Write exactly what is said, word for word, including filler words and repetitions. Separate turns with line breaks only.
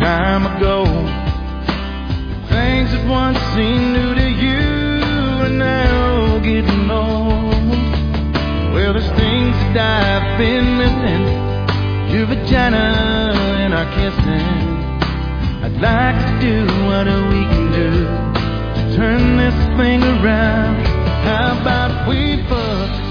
time ago. Things that once seemed new to you are now getting old. Well, there's things that I've been missing, your vagina and our kissing. I'd like to do what we can do to turn this thing around. How about we fuck